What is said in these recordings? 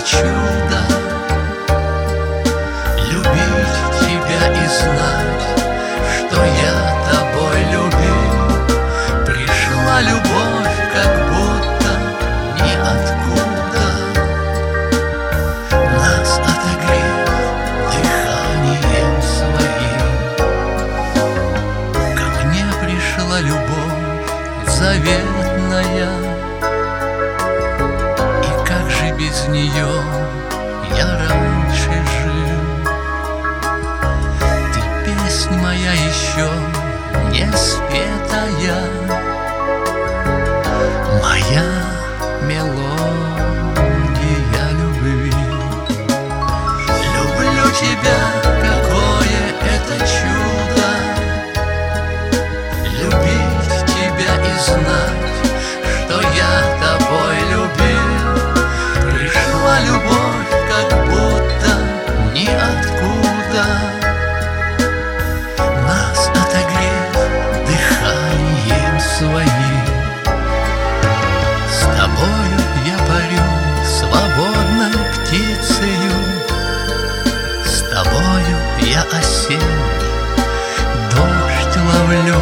чудо, любить тебя и знать, что я тобой любил. Пришла любовь, как будто ниоткуда, нас отогрев дыханием своим. Ко мне пришла любовь заветная, и как же без нее я раньше жил? Ты песнь моя еще не спетая, моя мелодия любви. Люблю тебя, какое это чудо, любить тебя и знать, что я тобой любил. Пришла любовь, как будто ниоткуда, нас отогрев дыханием своим. С тобою я парю свободной птицею, с тобою я осенний дождь ловлю.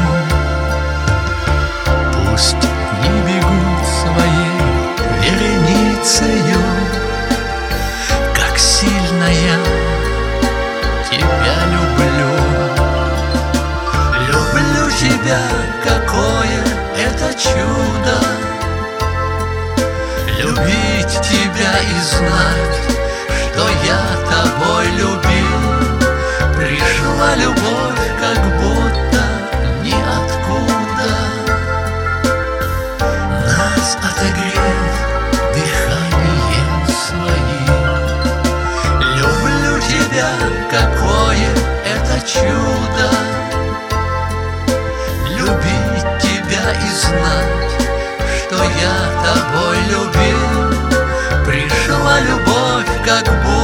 Пусть не бегут своей вереницею, как сильно я тебя люблю. Люблю тебя, какое это чудо, любить тебя и знать, что я тобой любил. Пришла любовь, как будто ниоткуда, нас отогрев дыханием своим. Люблю тебя, какое это чудо, любить тебя и знать, что я тобой любил. Пришла любовь, как будто